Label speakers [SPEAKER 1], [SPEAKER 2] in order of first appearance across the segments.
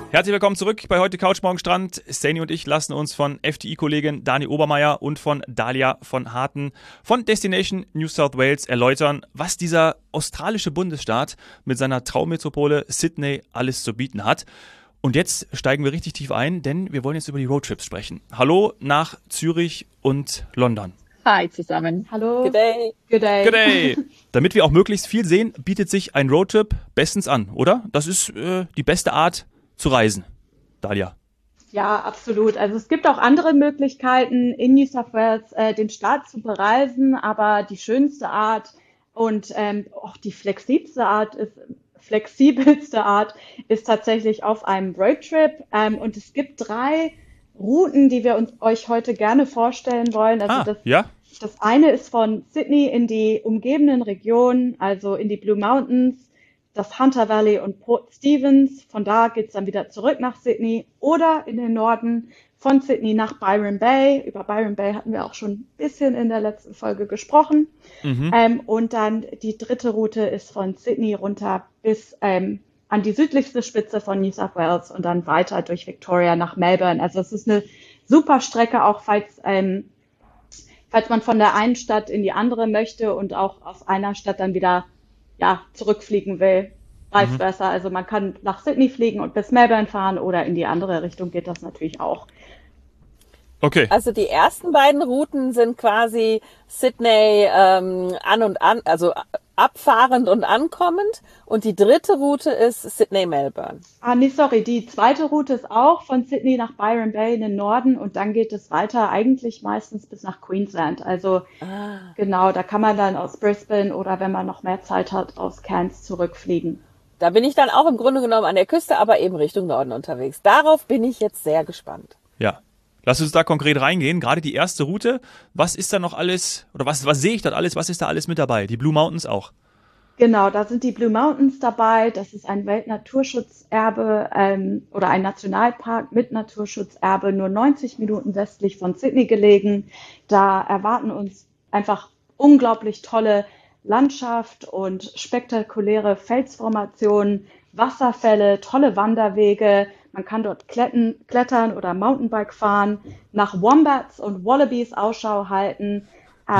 [SPEAKER 1] Herzlich willkommen zurück bei heute Couch Morgen Strand. Saini und ich lassen uns von FDI-Kollegin Dani Obermeier und von Dalia von Harten von Destination New South Wales erläutern, was dieser australische Bundesstaat mit seiner Traummetropole Sydney alles zu bieten hat. Und jetzt steigen wir richtig tief ein, denn wir wollen jetzt über die Roadtrips sprechen. Hallo nach Zürich und London.
[SPEAKER 2] Hi zusammen.
[SPEAKER 3] Hallo.
[SPEAKER 2] Good day.
[SPEAKER 3] Good day.
[SPEAKER 1] Good day. Damit wir auch möglichst viel sehen, bietet sich ein Roadtrip bestens an, oder? Das ist die beste Art zu reisen. Dalia.
[SPEAKER 3] Ja, absolut. Also es gibt auch andere Möglichkeiten, in New South Wales den Staat zu bereisen, aber die schönste Art und auch die flexibelste Art ist tatsächlich auf einem Roadtrip. Und es gibt 3 Routen, die wir euch heute gerne vorstellen wollen. Also das eine ist von Sydney in die umgebenden Regionen, also in die Blue Mountains, das Hunter Valley und Port Stephens. Von da geht's dann wieder zurück nach Sydney oder in den Norden von Sydney nach Byron Bay. Über Byron Bay hatten wir auch schon ein bisschen in der letzten Folge gesprochen. Und dann die dritte Route ist von Sydney runter bis an die südlichste Spitze von New South Wales und dann weiter durch Victoria nach Melbourne. Also es ist eine super Strecke, auch falls man von der einen Stadt in die andere möchte und auch aus einer Stadt dann wieder zurückfliegen will, vice versa. Also man kann nach Sydney fliegen und bis Melbourne fahren oder in die andere Richtung geht das natürlich auch.
[SPEAKER 1] Okay.
[SPEAKER 2] Also die ersten beiden Routen sind quasi Sydney also abfahrend und ankommend und die dritte Route ist Sydney-Melbourne.
[SPEAKER 3] Die zweite Route ist auch von Sydney nach Byron Bay in den Norden und dann geht es weiter eigentlich meistens bis nach Queensland. Also genau, da kann man dann aus Brisbane oder wenn man noch mehr Zeit hat, aus Cairns zurückfliegen.
[SPEAKER 2] Da bin ich dann auch im Grunde genommen an der Küste, aber eben Richtung Norden unterwegs. Darauf bin ich jetzt sehr gespannt.
[SPEAKER 1] Ja. Lass uns da konkret reingehen. Gerade die erste Route. Was ist da noch alles, oder was sehe ich dort alles? Was ist da alles mit dabei? Die Blue Mountains auch.
[SPEAKER 3] Genau, da sind die Blue Mountains dabei. Das ist ein Weltnaturschutzerbe oder ein Nationalpark mit Naturschutzerbe, nur 90 Minuten westlich von Sydney gelegen. Da erwarten uns einfach unglaublich tolle Landschaft und spektakuläre Felsformationen, Wasserfälle, tolle Wanderwege. Man kann dort klettern oder Mountainbike fahren, nach Wombats und Wallabies Ausschau halten.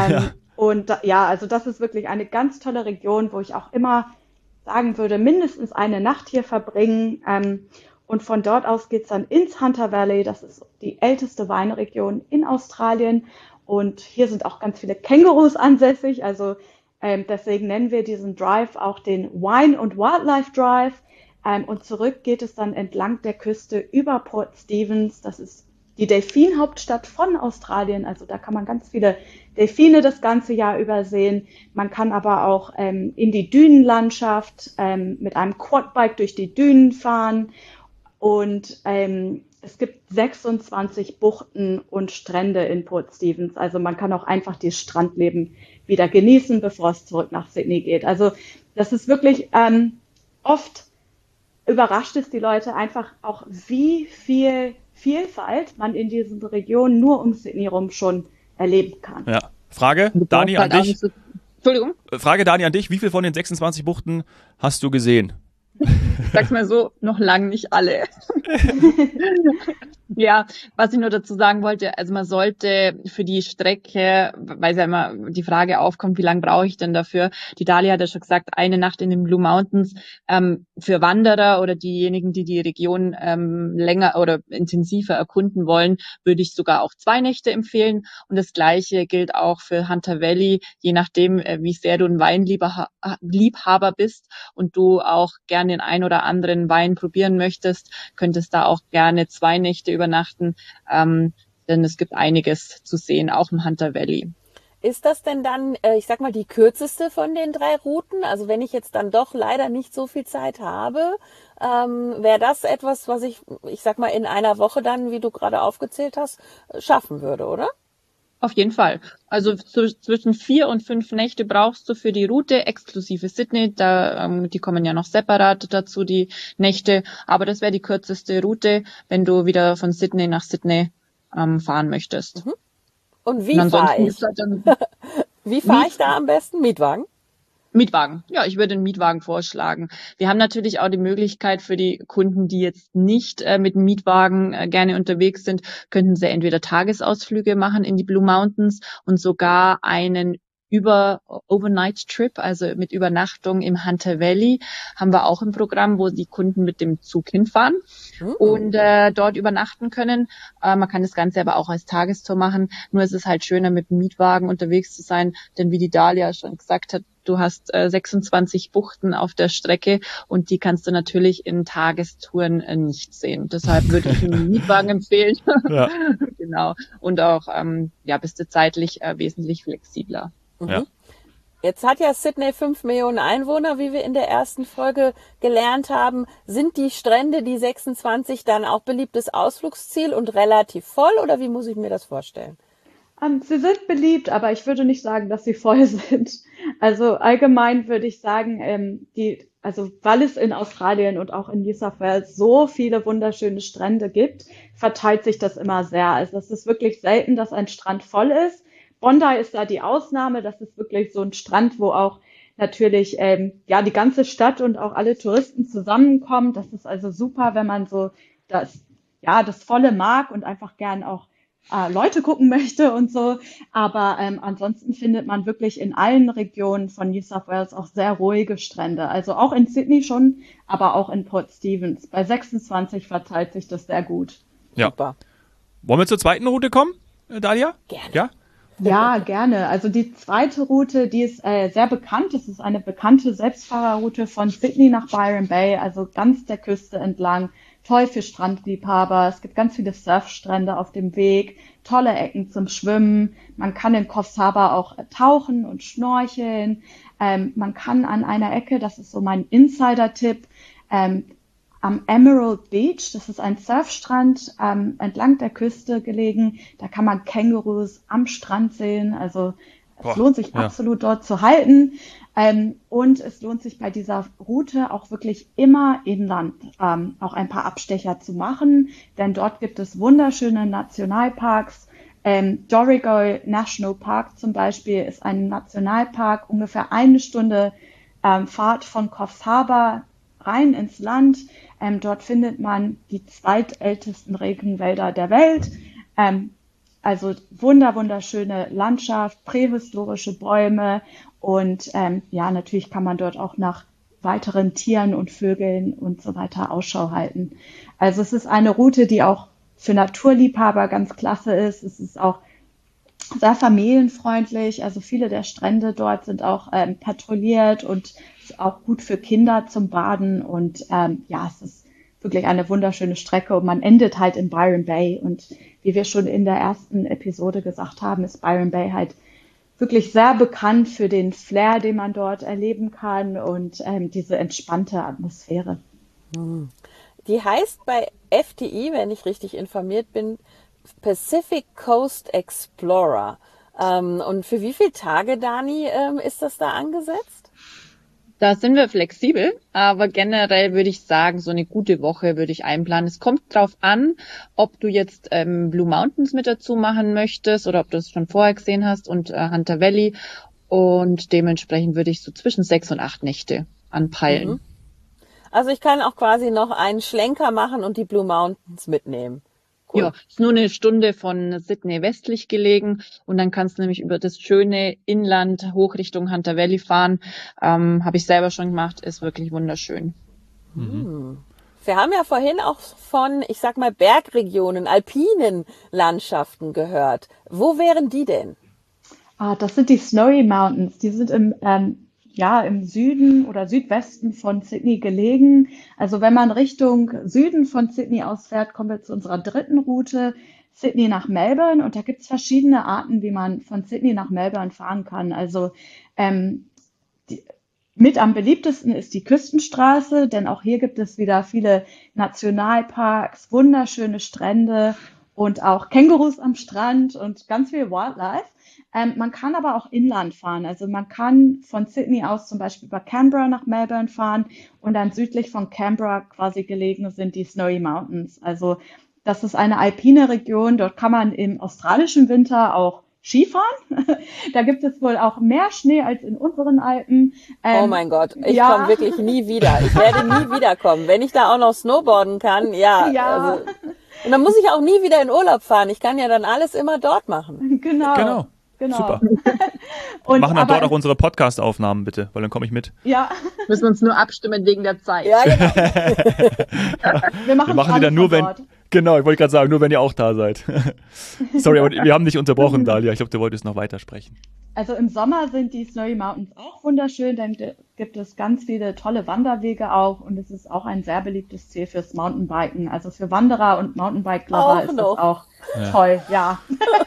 [SPEAKER 3] Also das ist wirklich eine ganz tolle Region, wo ich auch immer sagen würde, mindestens eine Nacht hier verbringen. Und von dort aus geht's dann ins Hunter Valley. Das ist die älteste Weinregion in Australien. Und hier sind auch ganz viele Kängurus ansässig. Also deswegen nennen wir diesen Drive auch den Wine and Wildlife Drive. Und zurück geht es dann entlang der Küste über Port Stephens. Das ist die Delfinhauptstadt von Australien. Also da kann man ganz viele Delfine das ganze Jahr über sehen. Man kann aber auch in die Dünenlandschaft mit einem Quadbike durch die Dünen fahren. Und es gibt 26 Buchten und Strände in Port Stephens. Also man kann auch einfach das Strandleben wieder genießen, bevor es zurück nach Sydney geht. Also das ist wirklich oft überrascht es die Leute einfach auch, wie viel Vielfalt man in diesen Regionen nur um Sydney rum schon erleben kann.
[SPEAKER 1] Ja. Frage, Dani, an dich.
[SPEAKER 2] Entschuldigung?
[SPEAKER 1] Frage, Dani, an dich. Wie viel von den 26 Buchten hast du gesehen?
[SPEAKER 4] Sag's mal so, noch lang nicht alle. Ja, was ich nur dazu sagen wollte, also man sollte für die Strecke, weil ja immer die Frage aufkommt, wie lange brauche ich denn dafür? Die Dalia hat ja schon gesagt, eine Nacht in den Blue Mountains. Für Wanderer oder diejenigen, die die Region länger oder intensiver erkunden wollen, würde ich sogar auch 2 Nächte empfehlen. Und das Gleiche gilt auch für Hunter Valley, je nachdem, wie sehr du ein Weinliebhaber bist und du auch gerne den ein oder anderen Wein probieren möchtest, könntest da auch gerne 2 Nächte übernachten, denn es gibt einiges zu sehen, auch im Hunter Valley.
[SPEAKER 2] Ist das denn dann, ich sag mal, die kürzeste von den 3 Routen? Also wenn ich jetzt dann doch leider nicht so viel Zeit habe, wäre das etwas, was ich sag mal, in einer Woche dann, wie du gerade aufgezählt hast, schaffen würde, oder?
[SPEAKER 4] Auf jeden Fall. Also zwischen 4 und 5 Nächte brauchst du für die Route, exklusive Sydney. Die kommen ja noch separat dazu, die Nächte. Aber das wäre die kürzeste Route, wenn du wieder von Sydney nach Sydney fahren möchtest.
[SPEAKER 2] Und wie fahre ich? Wie fahre ich da am besten? Mietwagen?
[SPEAKER 4] Mietwagen. Ja, ich würde einen Mietwagen vorschlagen. Wir haben natürlich auch die Möglichkeit für die Kunden, die jetzt nicht mit dem Mietwagen gerne unterwegs sind, könnten sie entweder Tagesausflüge machen in die Blue Mountains und sogar einen Overnight-Trip, also mit Übernachtung im Hunter Valley, haben wir auch im Programm, wo die Kunden mit dem Zug hinfahren und dort übernachten können. Man kann das Ganze aber auch als Tagestour machen. Nur ist es halt schöner, mit dem Mietwagen unterwegs zu sein, denn wie die Dalia schon gesagt hat, du hast 26 Buchten auf der Strecke und die kannst du natürlich in Tagestouren nicht sehen. Deshalb würde ich einen Mietwagen empfehlen.
[SPEAKER 1] Ja.
[SPEAKER 4] Genau. Und auch bist du zeitlich wesentlich flexibler.
[SPEAKER 1] Ja.
[SPEAKER 2] Jetzt hat ja Sydney 5 Millionen Einwohner, wie wir in der ersten Folge gelernt haben. Sind die Strände, die 26, dann auch beliebtes Ausflugsziel und relativ voll oder wie muss ich mir das vorstellen?
[SPEAKER 3] Sie sind beliebt, aber ich würde nicht sagen, dass sie voll sind. Also allgemein würde ich sagen, weil es in Australien und auch in New South Wales so viele wunderschöne Strände gibt, verteilt sich das immer sehr. Also es ist wirklich selten, dass ein Strand voll ist. Bondi ist da die Ausnahme. Das ist wirklich so ein Strand, wo auch natürlich die ganze Stadt und auch alle Touristen zusammenkommen. Das ist also super, wenn man so das Volle mag und einfach gern auch Leute gucken möchte und so. Aber ansonsten findet man wirklich in allen Regionen von New South Wales auch sehr ruhige Strände. Also auch in Sydney schon, aber auch in Port Stephens. Bei 26 verteilt sich das sehr gut.
[SPEAKER 1] Ja.
[SPEAKER 2] Super.
[SPEAKER 1] Wollen wir zur zweiten Route kommen, Dalia?
[SPEAKER 2] Gerne.
[SPEAKER 1] Ja?
[SPEAKER 3] Ja, gerne. Also die zweite Route, die ist sehr bekannt. Das ist eine bekannte Selbstfahrerroute von Sydney nach Byron Bay, also ganz der Küste entlang. Toll für Strandliebhaber. Es gibt ganz viele Surfstrände auf dem Weg, tolle Ecken zum Schwimmen. Man kann in Coffs Harbour auch tauchen und schnorcheln. Man kann an einer Ecke, das ist so mein Insider-Tipp, am Emerald Beach, das ist ein Surfstrand entlang der Küste gelegen. Da kann man Kängurus am Strand sehen. Also es lohnt sich absolut dort zu halten. Und es lohnt sich bei dieser Route auch wirklich immer inland auch ein paar Abstecher zu machen, denn dort gibt es wunderschöne Nationalparks. Dorrigo National Park zum Beispiel ist ein Nationalpark, ungefähr 1 Stunde Fahrt von Coffs Harbour rein ins Land. Dort findet man die zweitältesten Regenwälder der Welt. Also wunderschöne Landschaft, prähistorische Bäume und natürlich kann man dort auch nach weiteren Tieren und Vögeln und so weiter Ausschau halten. Also es ist eine Route, die auch für Naturliebhaber ganz klasse ist. Es ist auch sehr familienfreundlich. Also viele der Strände dort sind auch patrouilliert und ist auch gut für Kinder zum Baden. Und es ist wirklich eine wunderschöne Strecke und man endet halt in Byron Bay. Und wie wir schon in der ersten Episode gesagt haben, ist Byron Bay halt wirklich sehr bekannt für den Flair, den man dort erleben kann und diese entspannte Atmosphäre.
[SPEAKER 2] Die heißt bei FDI, wenn ich richtig informiert bin, Pacific Coast Explorer. Und für wie viele Tage, Dani, ist das da angesetzt?
[SPEAKER 4] Da sind wir flexibel, aber generell würde ich sagen, so eine gute Woche würde ich einplanen. Es kommt drauf an, ob du jetzt Blue Mountains mit dazu machen möchtest oder ob du es schon vorher gesehen hast und Hunter Valley. Und dementsprechend würde ich so zwischen 6 und 8 Nächte anpeilen.
[SPEAKER 2] Also ich kann auch quasi noch einen Schlenker machen und die Blue Mountains mitnehmen.
[SPEAKER 4] Cool. Ja, ist nur 1 Stunde von Sydney westlich gelegen und dann kannst du nämlich über das schöne Inland hoch Richtung Hunter Valley fahren. Habe ich selber schon gemacht, ist wirklich wunderschön.
[SPEAKER 2] Wir haben ja vorhin auch von, ich sag mal, Bergregionen, alpinen Landschaften gehört. Wo wären die denn?
[SPEAKER 3] Das sind die Snowy Mountains. Die sind im Süden oder Südwesten von Sydney gelegen. Also wenn man Richtung Süden von Sydney ausfährt, kommen wir zu unserer dritten Route, Sydney nach Melbourne. Und da gibt es verschiedene Arten, wie man von Sydney nach Melbourne fahren kann. Also mit am beliebtesten ist die Küstenstraße, denn auch hier gibt es wieder viele Nationalparks, wunderschöne Strände und auch Kängurus am Strand und ganz viel Wildlife. Man kann aber auch inland fahren. Also man kann von Sydney aus zum Beispiel über Canberra nach Melbourne fahren und dann südlich von Canberra quasi gelegen sind die Snowy Mountains. Also das ist eine alpine Region. Dort kann man im australischen Winter auch Skifahren. Da gibt es wohl auch mehr Schnee als in unseren Alpen.
[SPEAKER 2] Oh mein Gott, ich komme wirklich nie wieder. Ich werde nie wiederkommen. Wenn ich da auch noch snowboarden kann, ja. Also, und dann muss ich auch nie wieder in Urlaub fahren. Ich kann ja dann alles immer dort machen.
[SPEAKER 3] Genau.
[SPEAKER 1] Super.
[SPEAKER 3] Und
[SPEAKER 1] machen dann dort auch unsere Podcast-Aufnahmen bitte, weil dann komme ich mit.
[SPEAKER 3] Ja.
[SPEAKER 4] Müssen wir uns nur abstimmen wegen der Zeit.
[SPEAKER 2] Ja, genau.
[SPEAKER 3] Wir machen
[SPEAKER 1] die dann nur, wenn,
[SPEAKER 3] dort.
[SPEAKER 1] genau, ich wollte gerade sagen, nur wenn ihr auch da seid. Sorry, aber wir haben dich unterbrochen, Dalia. Ich glaube, du wolltest noch weitersprechen.
[SPEAKER 3] Also im Sommer sind die Snowy Mountains auch wunderschön, dann gibt es ganz viele tolle Wanderwege auch und es ist auch ein sehr beliebtes Ziel fürs Mountainbiken. Also für Wanderer und Mountainbike-Lover ist das auch toll, ja.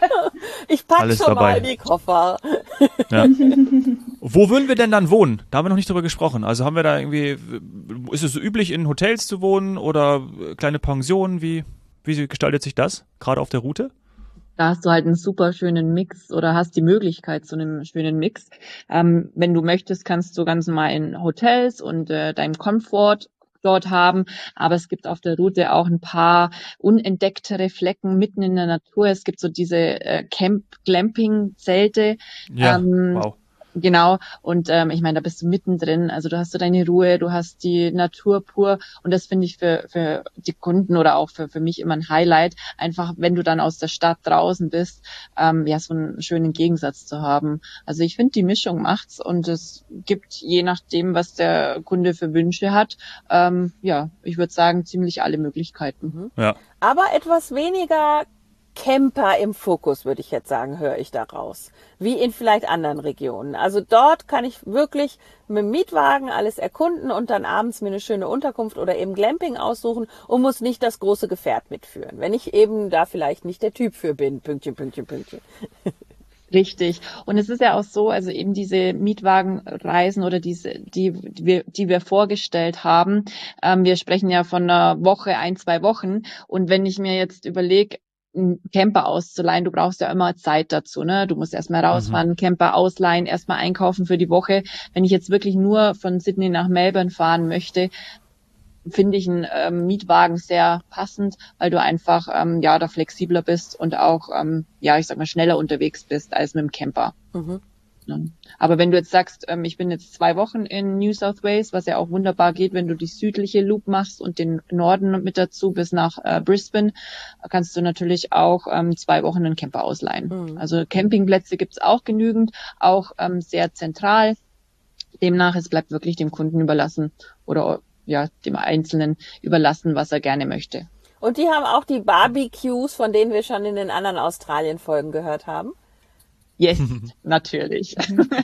[SPEAKER 2] Ich packe
[SPEAKER 1] Alles
[SPEAKER 2] schon
[SPEAKER 1] dabei.
[SPEAKER 2] mal die Koffer.
[SPEAKER 1] Ja. Wo würden wir denn dann wohnen? Da haben wir noch nicht drüber gesprochen. Also haben wir da irgendwie, ist es so üblich, in Hotels zu wohnen oder kleine Pensionen? Wie gestaltet sich das, gerade auf der Route?
[SPEAKER 4] Da hast du halt einen super schönen Mix oder hast die Möglichkeit zu einem schönen Mix. Wenn du möchtest, kannst du ganz normal in Hotels und deinen Komfort dort haben, aber es gibt auf der Route auch ein paar unentdecktere Flecken mitten in der Natur. Es gibt so diese Glamping-Zelte.
[SPEAKER 1] Ja, wow.
[SPEAKER 4] Genau, und ich meine, da bist du mittendrin, also du hast so deine Ruhe, du hast die Natur pur und das finde ich für die Kunden oder auch für mich immer ein Highlight, einfach wenn du dann aus der Stadt draußen bist, ja, so einen schönen Gegensatz zu haben. Also ich finde, die Mischung macht's und es gibt, je nachdem, was der Kunde für Wünsche hat, ja, ich würde sagen, ziemlich alle Möglichkeiten.
[SPEAKER 1] Ja.
[SPEAKER 2] Aber etwas weniger Camper im Fokus, würde ich jetzt sagen, höre ich daraus. Wie in vielleicht anderen Regionen. Also dort kann ich wirklich mit dem Mietwagen alles erkunden und dann abends mir eine schöne Unterkunft oder eben Glamping aussuchen und muss nicht das große Gefährt mitführen. Wenn ich eben da vielleicht nicht der Typ für bin. Pünktchen, Pünktchen, Pünktchen.
[SPEAKER 4] Richtig. Und es ist ja auch so, also eben diese Mietwagenreisen oder die wir vorgestellt haben, wir sprechen ja von einer Woche, 1-2 Wochen. Und wenn ich mir jetzt überlege, einen Camper auszuleihen, du brauchst ja immer Zeit dazu, ne? Du musst erstmal rausfahren, einen Camper ausleihen, erstmal einkaufen für die Woche. Wenn ich jetzt wirklich nur von Sydney nach Melbourne fahren möchte, finde ich einen Mietwagen sehr passend, weil du einfach ja da flexibler bist und auch ja, ich sag mal, schneller unterwegs bist als mit dem Camper. Aber wenn du jetzt sagst, ich bin jetzt 2 Wochen in New South Wales, was ja auch wunderbar geht, wenn du die südliche Loop machst und den Norden mit dazu bis nach Brisbane, kannst du natürlich auch 2 Wochen einen Camper ausleihen. Also Campingplätze gibt's auch genügend, auch sehr zentral. Demnach, es bleibt wirklich dem Kunden überlassen oder ja, dem Einzelnen überlassen, was er gerne möchte.
[SPEAKER 2] Und die haben auch die Barbecues, von denen wir schon in den anderen Australien-Folgen gehört haben.
[SPEAKER 4] Yes, natürlich.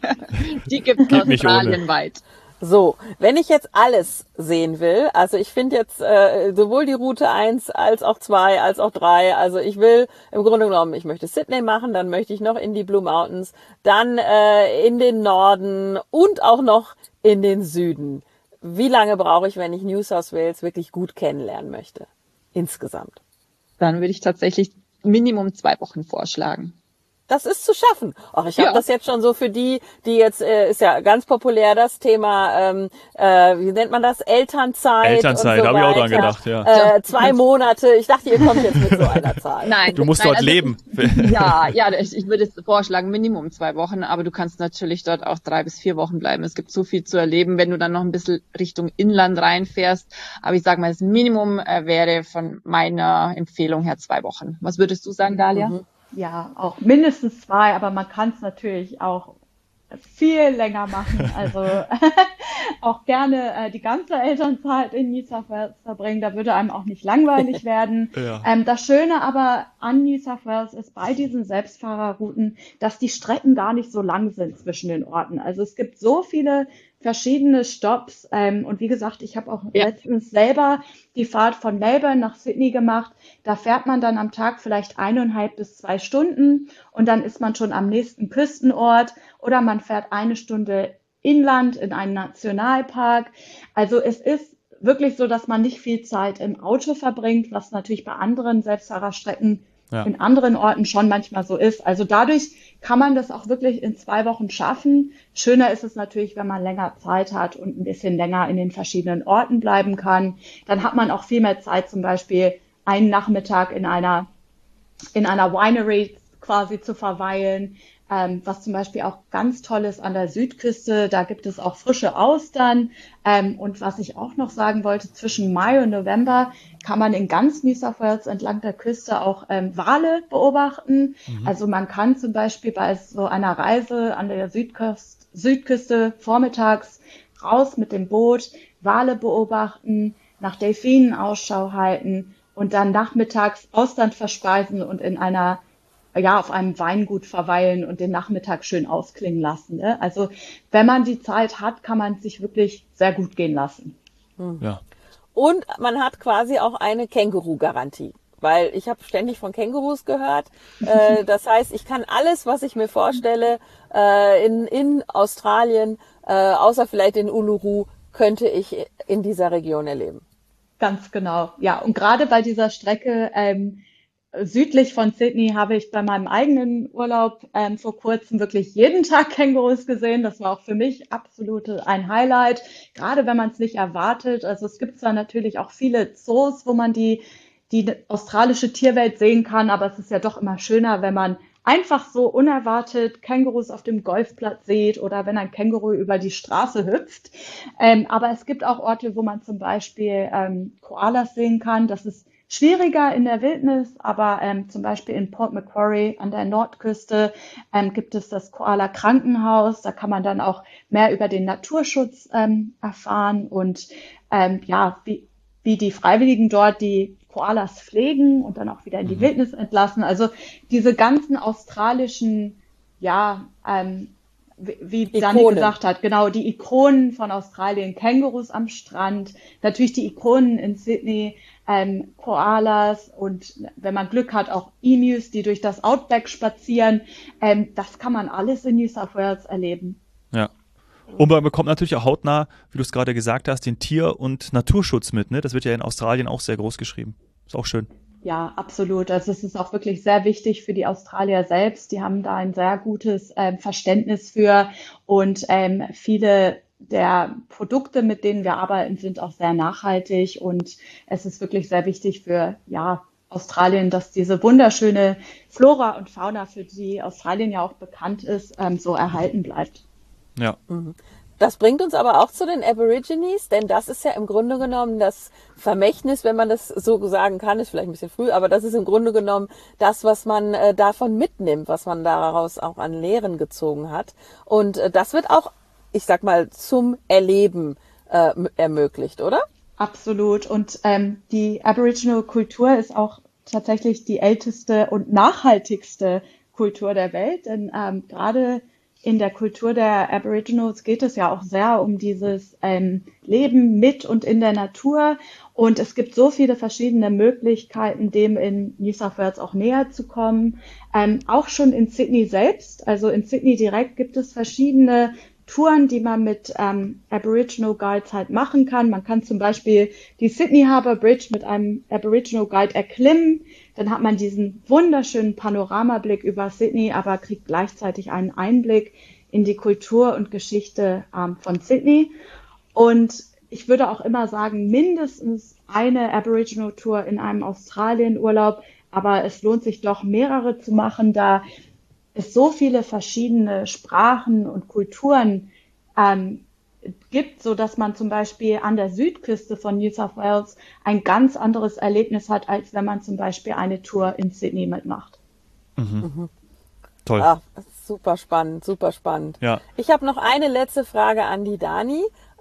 [SPEAKER 4] Die gibt's australienweit.
[SPEAKER 2] So, wenn ich jetzt alles sehen will, also ich finde jetzt sowohl die Route 1 als auch 2 als auch 3, also ich will im Grunde genommen, ich möchte Sydney machen, dann möchte ich noch in die Blue Mountains, dann in den Norden und auch noch in den Süden. Wie lange brauche ich, wenn ich New South Wales wirklich gut kennenlernen möchte? Insgesamt.
[SPEAKER 4] Dann würde ich tatsächlich Minimum 2 Wochen vorschlagen.
[SPEAKER 2] Das ist zu schaffen. Ach, ich habe das jetzt schon so für die jetzt, ist ja ganz populär das Thema, wie nennt man das? Elternzeit.
[SPEAKER 1] Elternzeit,
[SPEAKER 2] und so
[SPEAKER 1] habe ich auch dran gedacht, ja.
[SPEAKER 2] 2 Monate. Ich dachte, ihr kommt jetzt mit so einer Zahl.
[SPEAKER 4] Nein.
[SPEAKER 1] Du musst dort leben.
[SPEAKER 4] Ja, ich würde jetzt vorschlagen, Minimum 2 Wochen, aber du kannst natürlich dort auch 3 bis 4 Wochen bleiben. Es gibt so viel zu erleben, wenn du dann noch ein bisschen Richtung Inland reinfährst. Aber ich sage mal, das Minimum wäre von meiner Empfehlung her 2 Wochen. Was würdest du sagen, Dalia?
[SPEAKER 3] Ja, auch mindestens 2, aber man kann es natürlich auch viel länger machen. Also auch gerne die ganze Elternzeit in New South Wales verbringen. Da würde einem auch nicht langweilig werden.
[SPEAKER 1] Ja.
[SPEAKER 3] Das Schöne aber an New South Wales ist bei diesen Selbstfahrerrouten, dass die Strecken gar nicht so lang sind zwischen den Orten. Also es gibt so viele verschiedene Stops. Und wie gesagt, ich habe auch letztens selber die Fahrt von Melbourne nach Sydney gemacht. Da fährt man dann am Tag vielleicht 1,5 bis 2 Stunden und dann ist man schon am nächsten Küstenort oder man fährt 1 Stunde inland in einen Nationalpark. Also es ist wirklich so, dass man nicht viel Zeit im Auto verbringt, was natürlich bei anderen Selbstfahrerstrecken in anderen Orten schon manchmal so ist. Also dadurch kann man das auch wirklich in 2 Wochen schaffen. Schöner ist es natürlich, wenn man länger Zeit hat und ein bisschen länger in den verschiedenen Orten bleiben kann. Dann hat man auch viel mehr Zeit, zum Beispiel einen Nachmittag in einer Winery quasi zu verweilen. Was zum Beispiel auch ganz toll ist an der Südküste, da gibt es auch frische Austern. Und was ich auch noch sagen wollte, zwischen Mai und November kann man in ganz New South Wales entlang der Küste auch Wale beobachten. Also man kann zum Beispiel bei so einer Reise an der Südküste vormittags raus mit dem Boot, Wale beobachten, nach Delfinen Ausschau halten und dann nachmittags Austern verspeisen und auf einem Weingut verweilen und den Nachmittag schön ausklingen lassen. Ne? Also wenn man die Zeit hat, kann man es sich wirklich sehr gut gehen lassen.
[SPEAKER 1] Ja.
[SPEAKER 2] Und man hat quasi auch eine Känguru-Garantie. Weil ich habe ständig von Kängurus gehört. Das heißt, ich kann alles, was ich mir vorstelle, in Australien, außer vielleicht in Uluru, könnte ich in dieser Region erleben.
[SPEAKER 3] Ganz genau. Ja, und gerade bei dieser Strecke südlich von Sydney habe ich bei meinem eigenen Urlaub vor kurzem wirklich jeden Tag Kängurus gesehen. Das war auch für mich absolut ein Highlight, gerade wenn man es nicht erwartet. Also es gibt zwar natürlich auch viele Zoos, wo man die australische Tierwelt sehen kann, aber es ist ja doch immer schöner, wenn man einfach so unerwartet Kängurus auf dem Golfplatz sieht oder wenn ein Känguru über die Straße hüpft. Aber es gibt auch Orte, wo man zum Beispiel Koalas sehen kann. Das ist schwieriger in der Wildnis, aber zum Beispiel in Port Macquarie an der Nordküste gibt es das Koala-Krankenhaus. Da kann man dann auch mehr über den Naturschutz erfahren und wie die Freiwilligen dort die Koalas pflegen und dann auch wieder in die Wildnis entlassen. Also diese ganzen australischen, wie Dani gesagt hat, genau, die Ikonen von Australien, Kängurus am Strand, natürlich die Ikonen in Sydney, Koalas und wenn man Glück hat, auch Emus, die durch das Outback spazieren. Das kann man alles in New South Wales erleben.
[SPEAKER 1] Ja. Und man bekommt natürlich auch hautnah, wie du es gerade gesagt hast, den Tier- und Naturschutz mit. Ne? Das wird ja in Australien auch sehr groß geschrieben. Ist auch schön.
[SPEAKER 3] Ja, absolut. Also es ist auch wirklich sehr wichtig für die Australier selbst. Die haben da ein sehr gutes Verständnis für und viele der Produkte, mit denen wir arbeiten, sind auch sehr nachhaltig und es ist wirklich sehr wichtig für Australien, dass diese wunderschöne Flora und Fauna, für die Australien ja auch bekannt ist, so erhalten bleibt.
[SPEAKER 1] Ja.
[SPEAKER 2] Das bringt uns aber auch zu den Aborigines, denn das ist ja im Grunde genommen das Vermächtnis, wenn man das so sagen kann, ist vielleicht ein bisschen früh, aber das ist im Grunde genommen das, was man davon mitnimmt, was man daraus auch an Lehren gezogen hat. Und das wird auch, ich sag mal, zum Erleben ermöglicht, oder?
[SPEAKER 3] Absolut. Und die Aboriginal-Kultur ist auch tatsächlich die älteste und nachhaltigste Kultur der Welt, denn gerade in der Kultur der Aboriginals geht es ja auch sehr um dieses Leben mit und in der Natur. Und es gibt so viele verschiedene Möglichkeiten, dem in New South Wales auch näher zu kommen. Auch schon in Sydney selbst, also in Sydney direkt gibt es verschiedene Touren, die man mit Aboriginal Guides halt machen kann. Man kann zum Beispiel die Sydney Harbour Bridge mit einem Aboriginal Guide erklimmen. Dann hat man diesen wunderschönen Panoramablick über Sydney, aber kriegt gleichzeitig einen Einblick in die Kultur und Geschichte von Sydney. Und ich würde auch immer sagen, mindestens eine Aboriginal Tour in einem Australien-Urlaub, aber es lohnt sich doch mehrere zu machen, da es so viele verschiedene Sprachen und Kulturen gibt, so dass man zum Beispiel an der Südküste von New South Wales ein ganz anderes Erlebnis hat, als wenn man zum Beispiel eine Tour in Sydney mitmacht.
[SPEAKER 1] Toll.
[SPEAKER 2] Ja, super spannend, super spannend.
[SPEAKER 1] Ja.
[SPEAKER 2] Ich habe noch eine letzte Frage an die Dani.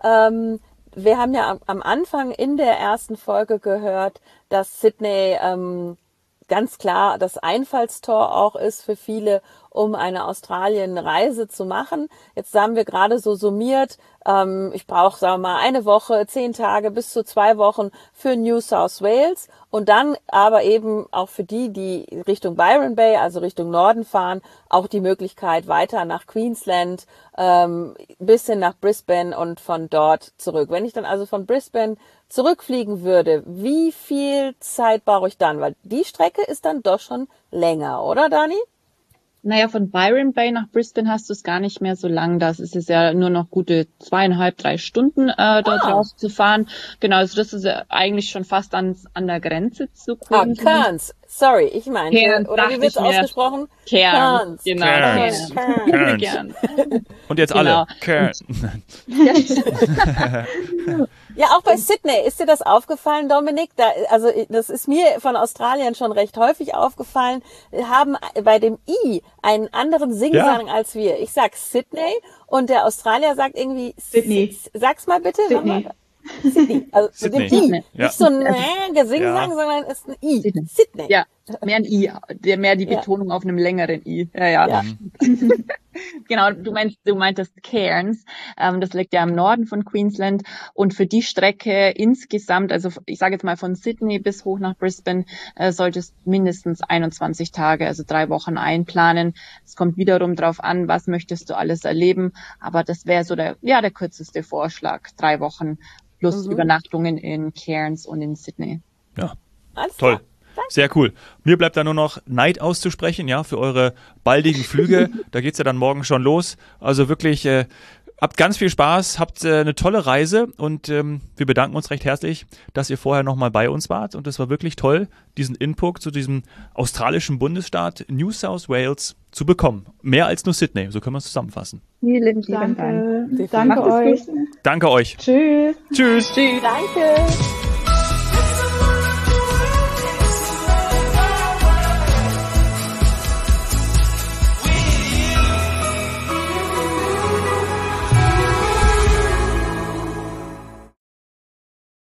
[SPEAKER 2] Wir haben ja am Anfang in der ersten Folge gehört, dass Sydney ganz klar das Einfallstor auch ist für viele, um eine Australien-Reise zu machen. Jetzt haben wir gerade so summiert, ich brauche, sagen wir mal, eine Woche, 10 Tage bis zu 2 Wochen für New South Wales und dann aber eben auch für die Richtung Byron Bay, also Richtung Norden fahren, auch die Möglichkeit weiter nach Queensland, bis hin nach Brisbane und von dort zurück. Wenn ich dann also von Brisbane zurückfliegen würde, wie viel Zeit brauche ich dann? Weil die Strecke ist dann doch schon länger, oder Dani?
[SPEAKER 4] Naja, von Byron Bay nach Brisbane hast du es gar nicht mehr so lang. Das ist es ja nur noch gute 2,5, 3 Stunden dort raus zu fahren. Genau, also das ist ja eigentlich schon fast an der Grenze zu Queensland.
[SPEAKER 2] Cairns. Sorry, ich meinte,
[SPEAKER 4] Cairns,
[SPEAKER 2] oder wie wird's ausgesprochen?
[SPEAKER 4] Cairns. Genau.
[SPEAKER 1] Cairns.
[SPEAKER 4] Cairns.
[SPEAKER 1] Und jetzt
[SPEAKER 4] Genau.
[SPEAKER 1] alle. Cairns.
[SPEAKER 2] Ja, auch bei Sydney. Ist dir das aufgefallen, Dominik? Also das ist mir von Australien schon recht häufig aufgefallen. Wir haben bei dem I einen anderen Singsang als wir. Ich sag Sydney und der Australier sagt irgendwie
[SPEAKER 3] Sydney.
[SPEAKER 2] Sag's mal bitte.
[SPEAKER 3] Sydney.
[SPEAKER 2] Sydney. Also
[SPEAKER 1] Sydney.
[SPEAKER 2] mit dem I.
[SPEAKER 4] Sydney.
[SPEAKER 1] Ja.
[SPEAKER 2] Nicht so ein Gesingsang, sondern es ist ein I. Sydney.
[SPEAKER 4] Ja, mehr ein I, mehr die Betonung auf einem längeren I. Ja. Genau, du meintest Cairns, das liegt ja im Norden von Queensland und für die Strecke insgesamt, also ich sage jetzt mal von Sydney bis hoch nach Brisbane, solltest mindestens 21 Tage, also 3 Wochen einplanen. Es kommt wiederum drauf an, was möchtest du alles erleben, aber das wäre so der kürzeste Vorschlag, 3 Wochen plus Übernachtungen in Cairns und in Sydney.
[SPEAKER 1] Ja,
[SPEAKER 2] Alles
[SPEAKER 1] toll.
[SPEAKER 2] klar.
[SPEAKER 1] Sehr cool. Mir bleibt da nur noch Neid auszusprechen, ja, für eure baldigen Flüge. Da geht's ja dann morgen schon los. Also wirklich, habt ganz viel Spaß, habt eine tolle Reise und wir bedanken uns recht herzlich, dass ihr vorher nochmal bei uns wart. Und es war wirklich toll, diesen Input zu diesem australischen Bundesstaat New South Wales zu bekommen. Mehr als nur Sydney, so können wir es zusammenfassen.
[SPEAKER 4] Vielen Dank.
[SPEAKER 3] Danke euch.
[SPEAKER 1] Danke euch.
[SPEAKER 3] Tschüss.
[SPEAKER 1] Tschüss.
[SPEAKER 2] Danke.